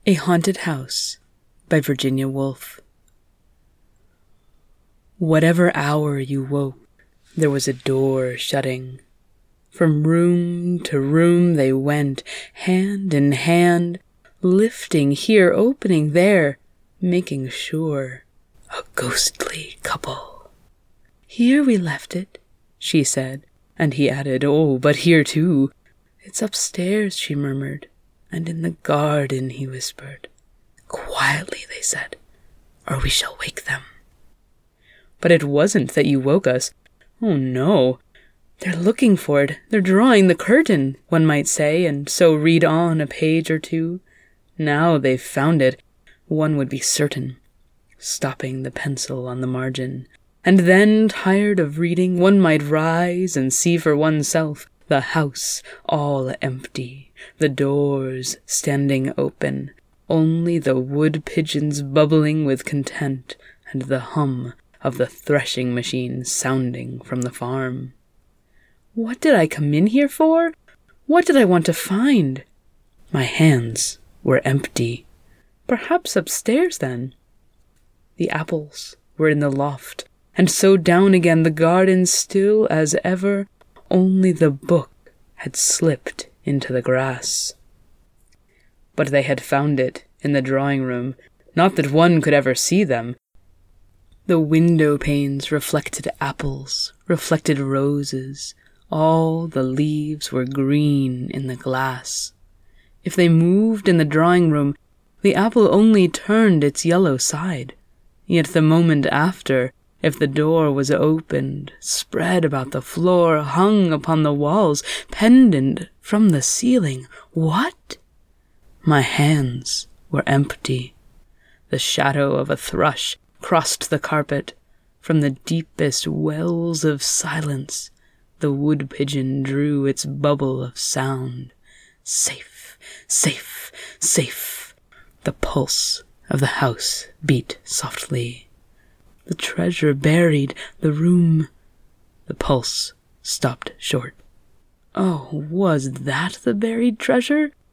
A Haunted House by Virginia Woolf. Whatever hour you woke, there was a door shutting. From room to room they went, hand in hand, lifting here, opening there, making sure. A ghostly couple. Here we left it, she said, and he added, oh, but here too. It's upstairs, she murmured, and in the garden, he whispered. Quietly, they said, or we shall wake them. But it wasn't that you woke us. Oh, no. They're looking for it. They're drawing the curtain, one might say, and so read on a page or two. Now they've found it, one would be certain, stopping the pencil on the margin. And then, tired of reading, one might rise and see for oneself the house all empty, the doors standing open, only the wood pigeons bubbling with content, and the hum of the threshing machine sounding from the farm. What did I come in here for? What did I want to find? My hands were empty. Perhaps upstairs, then. The apples were in the loft, and so down again, the garden still as ever, only the book had slipped into the grass. But they had found it in the drawing-room, not that one could ever see them. The window panes reflected apples, reflected roses. All the leaves were green in the glass. If they moved in the drawing-room, the apple only turned its yellow side. Yet the moment after, if the door was opened, spread about the floor, hung upon the walls, pendant from the ceiling, what? My hands were empty. The shadow of a thrush crossed the carpet. From the deepest wells of silence, the wood pigeon drew its bubble of sound. Safe, safe, safe. The pulse of the house beat softly. The treasure buried, the room. The pulse stopped short. Oh, was that the buried treasure?